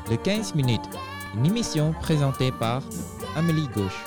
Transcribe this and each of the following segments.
Le 15 minutes, une émission présentée par Amélie Gauche.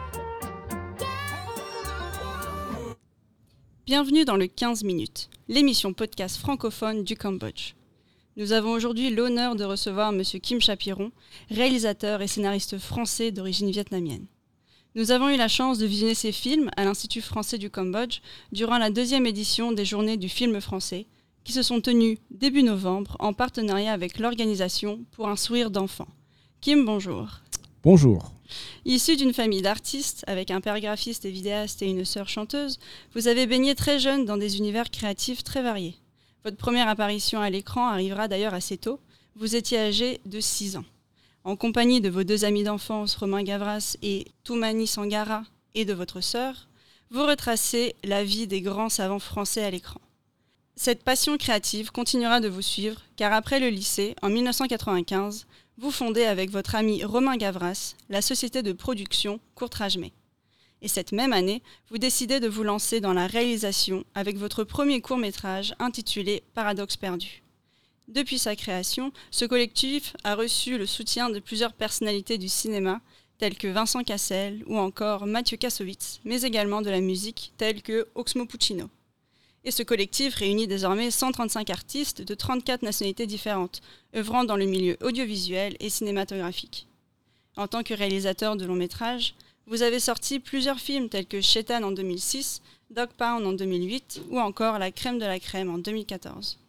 Bienvenue dans le 15 minutes, l'émission podcast francophone du Cambodge. Nous avons aujourd'hui l'honneur de recevoir M. Kim Chapiron, réalisateur et scénariste français d'origine vietnamienne. Nous avons eu la chance de visionner ses films à l'Institut français du Cambodge durant la 2e édition des Journées du film français, qui se sont tenues début novembre en partenariat avec l'organisation Pour un sourire d'enfant. Kim, bonjour. Bonjour. Issu d'une famille d'artistes, avec un père graphiste et vidéaste et une sœur chanteuse, vous avez baigné très jeune dans des univers créatifs très variés. Votre première apparition à l'écran arrivera d'ailleurs assez tôt. Vous étiez âgé de 6 ans. En compagnie de vos 2 amis d'enfance, Romain Gavras et Toumani Sangara, et de votre sœur, vous retracez la vie des grands savants français à l'écran. Cette passion créative continuera de vous suivre, car après le lycée, en 1995, vous fondez avec votre ami Romain Gavras la société de production Courtrage-May. Et cette même année, vous décidez de vous lancer dans la réalisation avec votre premier court-métrage intitulé Paradoxe perdu. Depuis sa création, ce collectif a reçu le soutien de plusieurs personnalités du cinéma, telles que Vincent Cassel ou encore Mathieu Kassovitz, mais également de la musique, telle que Oxmo Puccino. Et ce collectif réunit désormais 135 artistes de 34 nationalités différentes, œuvrant dans le milieu audiovisuel et cinématographique. En tant que réalisateur de long métrage, vous avez sorti plusieurs films tels que Shaitan en 2006, Dog Pound en 2008 ou encore La crème de la crème en 2014.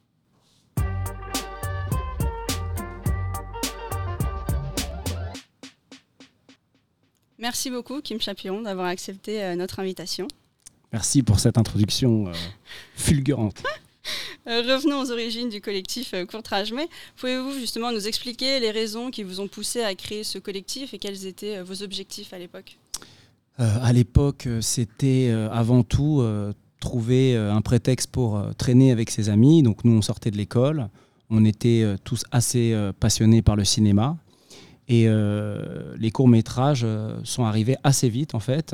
Merci beaucoup Kim Chapiron d'avoir accepté notre invitation. Merci pour cette introduction fulgurante. Revenons aux origines du collectif Courtrage-May. Pouvez-vous justement nous expliquer les raisons qui vous ont poussé à créer ce collectif et quels étaient vos objectifs à l'époque ? À l'époque, c'était avant tout trouver un prétexte pour traîner avec ses amis. Donc nous, on sortait de l'école. On était tous assez passionnés par le cinéma. Et les courts-métrages sont arrivés assez vite, en fait.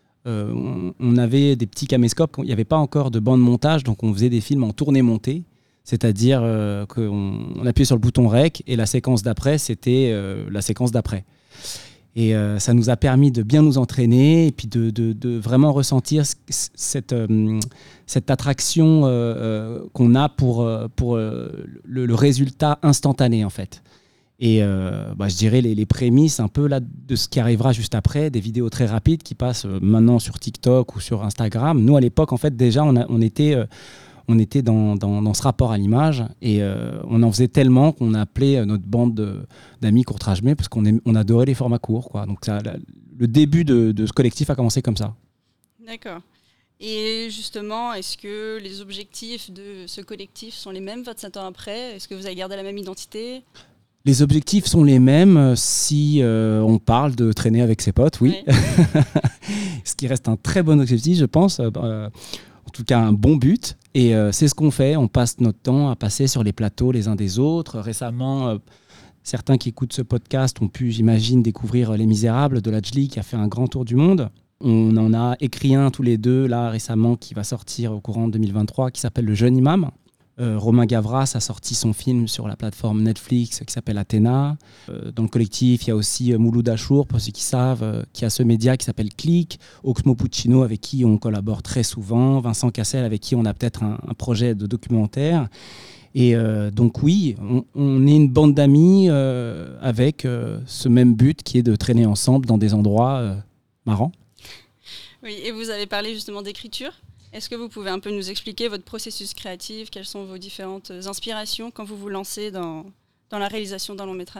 On avait des petits caméscopes, il n'y avait pas encore de bande montage, donc on faisait des films en tournée-montée, c'est-à-dire qu'on appuyait sur le bouton REC et la séquence d'après, c'était la séquence d'après. Et ça nous a permis de bien nous entraîner et puis de vraiment ressentir cette attraction qu'on a pour le résultat instantané, en fait. Et je dirais les prémices un peu là, de ce qui arrivera juste après, des vidéos très rapides qui passent maintenant sur TikTok ou sur Instagram. Nous, à l'époque, en fait, déjà, on était dans ce rapport à l'image et on en faisait tellement qu'on appelait notre bande d'amis Courtrage-May parce qu'on adorait les formats courts, quoi. Donc, le début de ce collectif a commencé comme ça. D'accord. Et justement, est-ce que les objectifs de ce collectif sont les mêmes 27 ans après ? Est-ce que vous avez gardé la même identité ? Les objectifs sont les mêmes si on parle de traîner avec ses potes, oui. Ouais. Ce qui reste un très bon objectif, je pense. En tout cas, un bon but. Et c'est ce qu'on fait. On passe notre temps à passer sur les plateaux les uns des autres. Récemment, certains qui écoutent ce podcast ont pu, j'imagine, découvrir Les Misérables de Lajli qui a fait un grand tour du monde. On en a écrit un tous les deux là récemment qui va sortir au courant de 2023 qui s'appelle Le Jeune Imam. Romain Gavras a sorti son film sur la plateforme Netflix qui s'appelle Athéna. Dans le collectif, il y a aussi Mouloud Achour, pour ceux qui savent, qui a ce média qui s'appelle Click, Oxmo Puccino avec qui on collabore très souvent, Vincent Cassel avec qui on a peut-être un projet de documentaire. Et donc oui, on est une bande d'amis avec ce même but qui est de traîner ensemble dans des endroits marrants. Oui, et vous avez parlé justement d'écriture. Est-ce que vous pouvez un peu nous expliquer votre processus créatif ? Quelles sont vos différentes inspirations quand vous vous lancez dans la réalisation d'un long métrage ?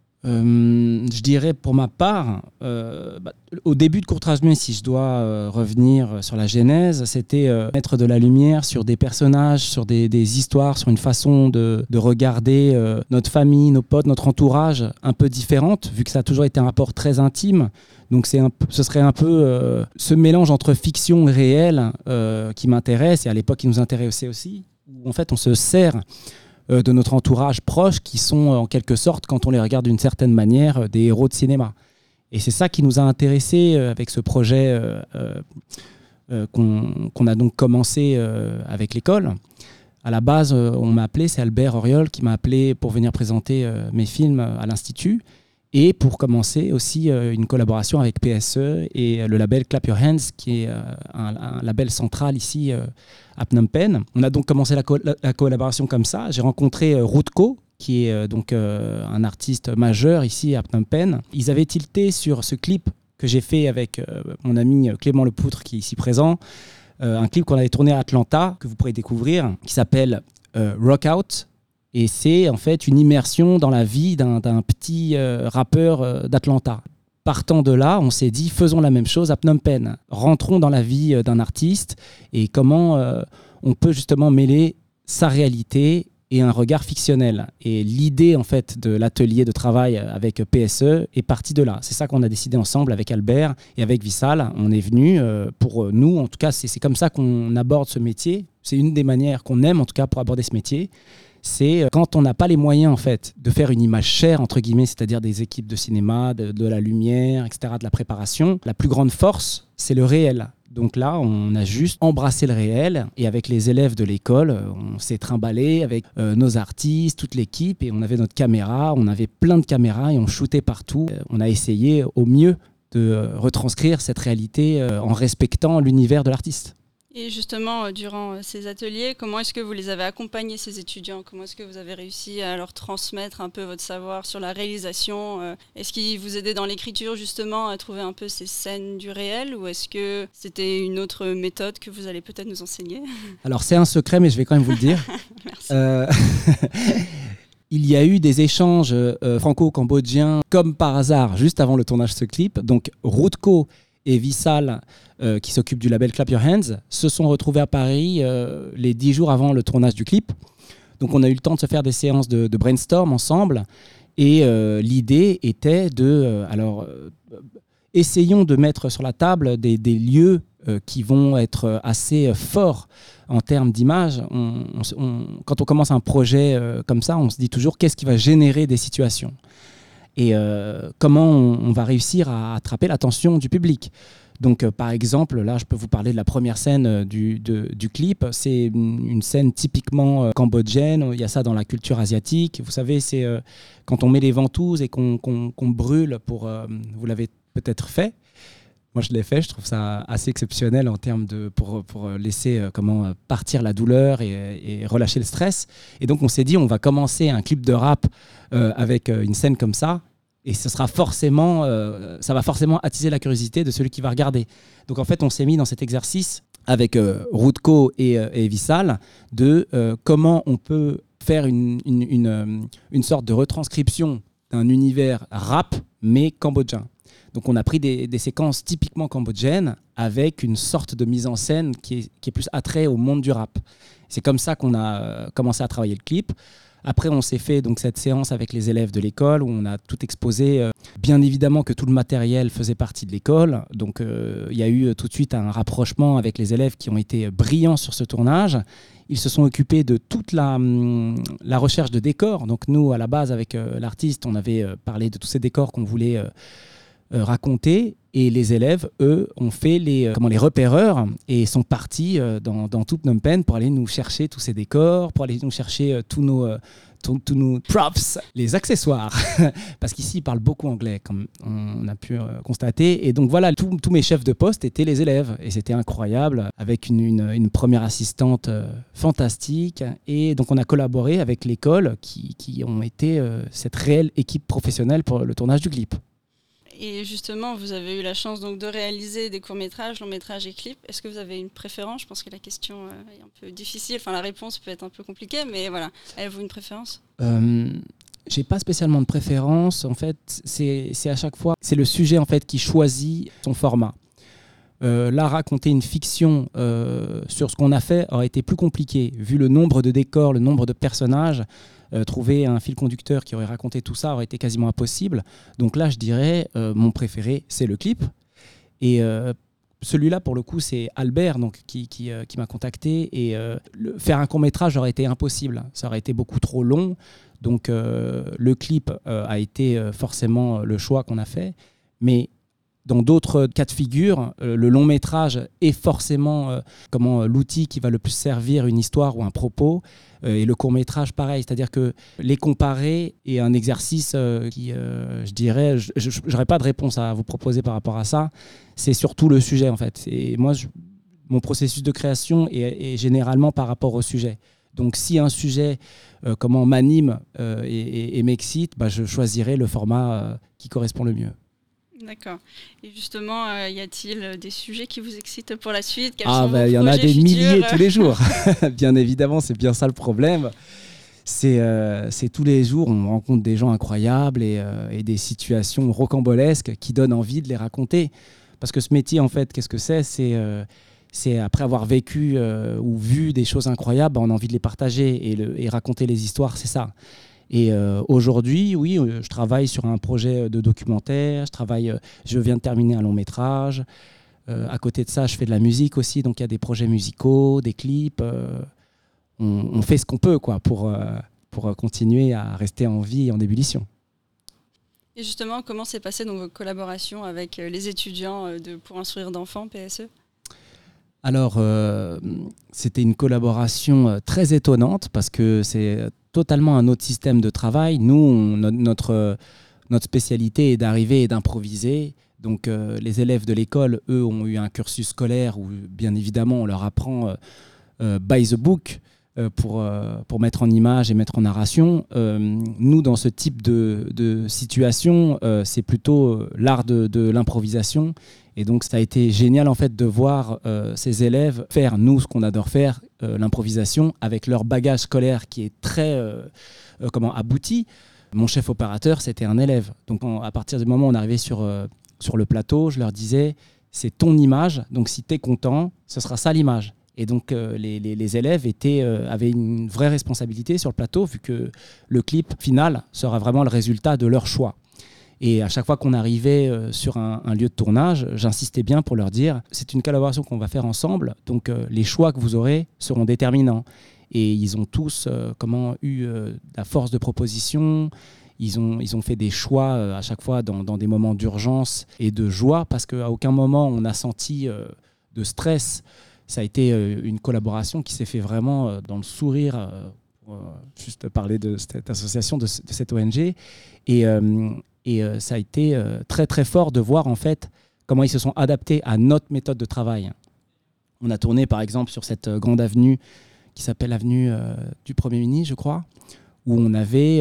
Je dirais pour ma part, au début de Courtrage-May, si je dois revenir sur la genèse, c'était mettre de la lumière sur des personnages, sur des histoires, sur une façon de regarder notre famille, nos potes, notre entourage un peu différente, vu que ça a toujours été un rapport très intime. Donc ce serait un peu ce mélange entre fiction et réel qui m'intéresse et à l'époque qui nous intéressait aussi, où en fait on se sert de notre entourage proche qui sont en quelque sorte, quand on les regarde d'une certaine manière, des héros de cinéma. Et c'est ça qui nous a intéressés avec ce projet qu'on a donc commencé avec l'école. À la base, on m'a appelé, c'est Albert Auriol qui m'a appelé pour venir présenter mes films à l'Institut et pour commencer aussi une collaboration avec PSE et le label Clap Your Hands qui est un label central ici à Phnom Penh. On a donc commencé la collaboration comme ça. J'ai rencontré Routko, qui est donc un artiste majeur ici à Phnom Penh. Ils avaient tilté sur ce clip que j'ai fait avec mon ami Clément Lepoutre qui est ici présent. Un clip qu'on avait tourné à Atlanta, que vous pourrez découvrir, qui s'appelle Rock Out. Et c'est en fait une immersion dans la vie d'un petit rappeur d'Atlanta. Partant de là, on s'est dit, faisons la même chose à Phnom Penh. Rentrons dans la vie d'un artiste et comment on peut justement mêler sa réalité et un regard fictionnel. Et l'idée en fait de l'atelier de travail avec PSE est partie de là. C'est ça qu'on a décidé ensemble avec Albert et avec Vissal. On est venu pour nous, en tout cas, c'est comme ça qu'on aborde ce métier. C'est une des manières qu'on aime en tout cas pour aborder ce métier. C'est quand on n'a pas les moyens en fait de faire une image chère entre guillemets, c'est-à-dire des équipes de cinéma, de la lumière, etc., de la préparation. La plus grande force, c'est le réel. Donc là, on a juste embrassé le réel et avec les élèves de l'école, on s'est trimballé avec nos artistes, toute l'équipe et on avait notre caméra, on avait plein de caméras et on shootait partout. On a essayé au mieux de retranscrire cette réalité en respectant l'univers de l'artiste. Et justement, durant ces ateliers, comment est-ce que vous les avez accompagnés, ces étudiants? Comment est-ce que vous avez réussi à leur transmettre un peu votre savoir sur la réalisation? Est-ce qu'ils vous aidaient dans l'écriture, justement, à trouver un peu ces scènes du réel? Ou est-ce que c'était une autre méthode que vous allez peut-être nous enseigner? Alors, c'est un secret, mais je vais quand même vous le dire. Merci. Il y a eu des échanges franco-cambodgiens, comme par hasard, juste avant le tournage de ce clip. Donc, Routko et Vissal, qui s'occupent du label Clap Your Hands, se sont retrouvés à Paris les 10 jours avant le tournage du clip. Donc on a eu le temps de se faire des séances de brainstorm ensemble. Et l'idée était de... essayons de mettre sur la table des lieux qui vont être assez forts en termes d'image. Quand on commence un projet comme ça, on se dit toujours qu'est-ce qui va générer des situations et comment on va réussir à attraper l'attention du public. Donc, par exemple, là, je peux vous parler de la première scène du clip. C'est une scène typiquement cambodgienne. Il y a ça dans la culture asiatique. Vous savez, c'est quand on met les ventouses et qu'on brûle pour... vous l'avez peut-être fait. Moi, je l'ai fait. Je trouve ça assez exceptionnel en termes pour laisser partir la douleur et relâcher le stress. Et donc, on s'est dit, on va commencer un clip de rap avec une scène comme ça. Et ça va forcément attiser la curiosité de celui qui va regarder. Donc en fait, on s'est mis dans cet exercice avec Routko et Vissal de comment on peut faire une sorte de retranscription d'un univers rap, mais cambodgien. Donc on a pris des séquences typiquement cambodgiennes avec une sorte de mise en scène qui est plus attrait au monde du rap. C'est comme ça qu'on a commencé à travailler le clip. Après, on s'est fait donc cette séance avec les élèves de l'école où on a tout exposé. Bien évidemment que tout le matériel faisait partie de l'école. Donc, il y a eu tout de suite un rapprochement avec les élèves qui ont été brillants sur ce tournage. Ils se sont occupés de toute la recherche de décors. Donc, nous, à la base, avec l'artiste, on avait parlé de tous ces décors qu'on voulait raconter. Et les élèves, eux, ont fait les repéreurs et sont partis dans tout Phnom Penh pour aller nous chercher tous ces décors, pour aller nous chercher tous nos props, les accessoires. Parce qu'ici, ils parlent beaucoup anglais, comme on a pu constater. Et donc voilà, tous mes chefs de poste étaient les élèves. Et c'était incroyable, avec une première assistante fantastique. Et donc on a collaboré avec l'école qui ont été cette réelle équipe professionnelle pour le tournage du clip. Et justement, vous avez eu la chance donc de réaliser des courts-métrages, longs-métrages et clips. Est-ce que vous avez une préférence? Je pense que la question est un peu difficile. Enfin, la réponse peut être un peu compliquée, mais voilà. Avez-vous une préférence? J'ai pas spécialement de préférence. En fait, c'est à chaque fois, c'est le sujet en fait qui choisit son format. Là, raconter une fiction sur ce qu'on a fait aurait été plus compliqué, vu le nombre de décors, le nombre de personnages. Trouver un fil conducteur qui aurait raconté tout ça aurait été quasiment impossible. Donc là, je dirais, mon préféré, c'est le clip. Et celui-là, pour le coup, c'est Albert donc, qui m'a contacté. Et faire un court-métrage aurait été impossible. Ça aurait été beaucoup trop long. Donc le clip a été forcément le choix qu'on a fait. Mais Dans d'autres cas de figure, le long métrage est forcément l'outil qui va le plus servir une histoire ou un propos. Et le court métrage, pareil. C'est-à-dire que les comparer est un exercice qui, je dirais, je n'aurais pas de réponse à vous proposer par rapport à ça. C'est surtout le sujet, en fait. Et moi, mon processus de création est généralement par rapport au sujet. Donc, si un sujet m'anime et m'excite, je choisirai le format qui correspond le mieux. D'accord. Et justement, y a-t-il des sujets qui vous excitent pour la suite? Il y en a des milliers tous les jours. Bien évidemment, c'est bien ça le problème. C'est tous les jours, on rencontre des gens incroyables et des situations rocambolesques qui donnent envie de les raconter. Parce que ce métier, en fait, qu'est-ce que c'est ? C'est après avoir vécu ou vu des choses incroyables, on a envie de les partager et raconter les histoires, c'est ça. Et aujourd'hui, oui, je travaille sur un projet de documentaire, je viens de terminer un long métrage. À côté de ça, je fais de la musique aussi, donc il y a des projets musicaux, des clips. On fait ce qu'on peut pour continuer à rester en vie et en ébullition. Et justement, comment s'est passée vos collaborations avec les étudiants pour instruire d'enfants, PSE ? Alors, c'était une collaboration très étonnante parce que c'est totalement un autre système de travail. Nous, notre spécialité est d'arriver et d'improviser. Donc, les élèves de l'école, eux, ont eu un cursus scolaire où, bien évidemment, on leur apprend by the book pour mettre en image et mettre en narration. Nous, dans ce type de situation, c'est plutôt l'art de l'improvisation. Et donc, ça a été génial en fait de voir ces élèves faire, nous, ce qu'on adore faire, l'improvisation, avec leur bagage scolaire qui est très abouti. Mon chef opérateur, c'était un élève. Donc, à partir du moment où on arrivait sur le plateau, je leur disais, c'est ton image, donc si tu es content, ce sera ça l'image. Et donc, les élèves avaient une vraie responsabilité sur le plateau, vu que le clip final sera vraiment le résultat de leur choix. Et à chaque fois qu'on arrivait sur un lieu de tournage, j'insistais bien pour leur dire c'est une collaboration qu'on va faire ensemble, donc les choix que vous aurez seront déterminants. Et ils ont tous eu la force de proposition. Ils ont fait des choix à chaque fois dans des moments d'urgence et de joie, parce qu'à aucun moment on a senti de stress. Ça a été une collaboration qui s'est fait vraiment dans le sourire, juste parler de cette association, de cette ONG. Et ça a été très très fort de voir en fait comment ils se sont adaptés à notre méthode de travail. On a tourné par exemple sur cette grande avenue qui s'appelle l'avenue du Premier ministre, je crois, où on avait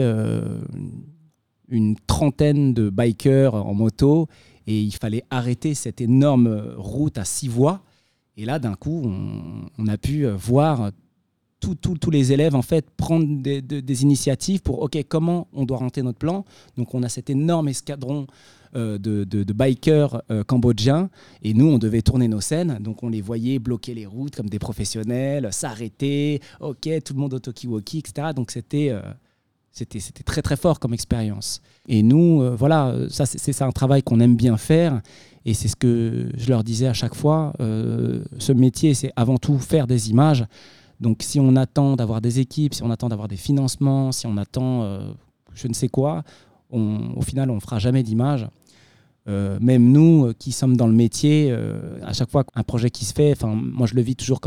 une trentaine de bikers en moto et il fallait arrêter cette énorme route à 6 voies. Et là, d'un coup, on a pu voir tous les élèves en fait prendre des initiatives pour comment on doit rentrer notre plan. Donc on a cet énorme escadron de bikers cambodgiens et nous on devait tourner nos scènes, donc on les voyait bloquer les routes comme des professionnels, s'arrêter, tout le monde au talkie-walkie, etc. Donc c'était très très fort comme expérience. Et nous, ça c'est un travail qu'on aime bien faire et c'est ce que je leur disais à chaque fois. Ce métier, c'est avant tout faire des images. Donc si on attend d'avoir des équipes, si on attend d'avoir des financements, si on attend je ne sais quoi, au final on ne fera jamais d'image. Même nous qui sommes dans le métier, à chaque fois qu'un projet qui se fait, moi je le vis toujours comme